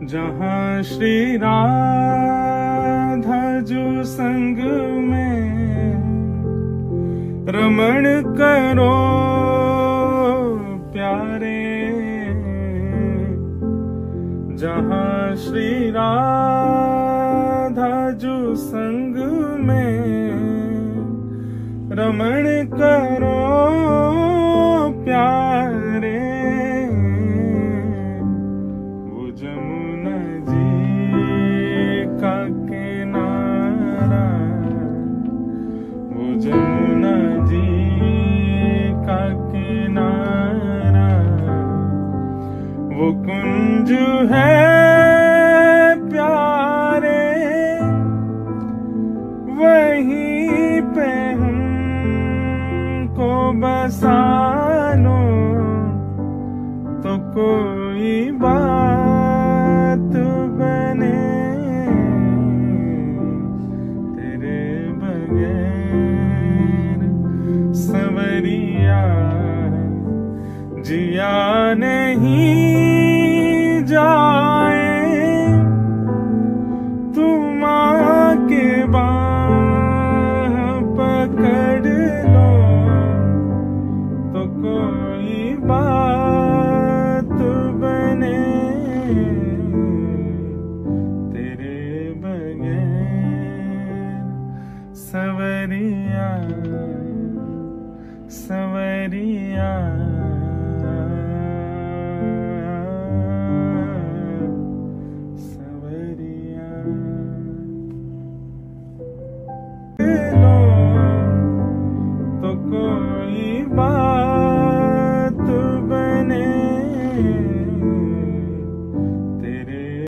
जहाँ श्री राधा जो संग में रमण करो प्यारे, जहाँ श्री राधा जो संग में रमण करो प्यारे, वो जमुना जी का किनारा, वो जमुना जी का किनारा, वो कुंज है प्यारे, वहीं पे हमको बसा लो तो कोई बात बने, तेरे बगैर संवरिया जिया नहीं